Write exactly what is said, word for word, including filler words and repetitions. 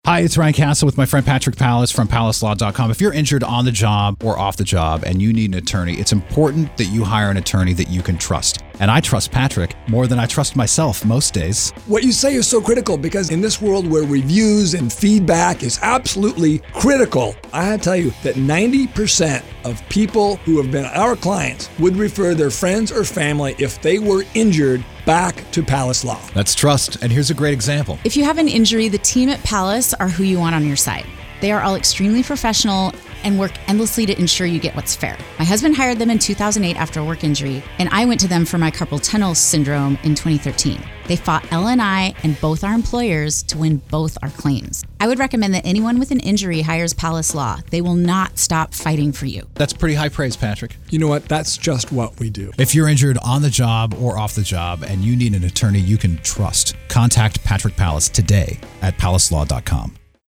Hi, it's Ryan Castle with my friend Patrick Pallas from Pallas Law dot com. If you're injured on the job or off the job and you need an attorney, it's important that you hire an attorney that you can trust. And I trust Patrick more than I trust myself most days. What you say is so critical because in this world where reviews and feedback is absolutely critical, I have to tell you that ninety percent of people who have been our clients would refer their friends or family if they were injured back to Pallas Law. That's trust. And here's a great example. If you have an injury, the team at Pallas are who you want on your side. They are all extremely professional and work endlessly to ensure you get what's fair. My husband hired them in two thousand eight after a work injury, and I went to them for my carpal tunnel syndrome in twenty thirteen. They fought L and I and both our employers to win both our claims. I would recommend that anyone with an injury hires Pallas Law. They will not stop fighting for you. That's pretty high praise, Patrick. You know what? That's just what we do. If you're injured on the job or off the job and you need an attorney you can trust, contact Patrick Pallas today at Pallas Law dot com.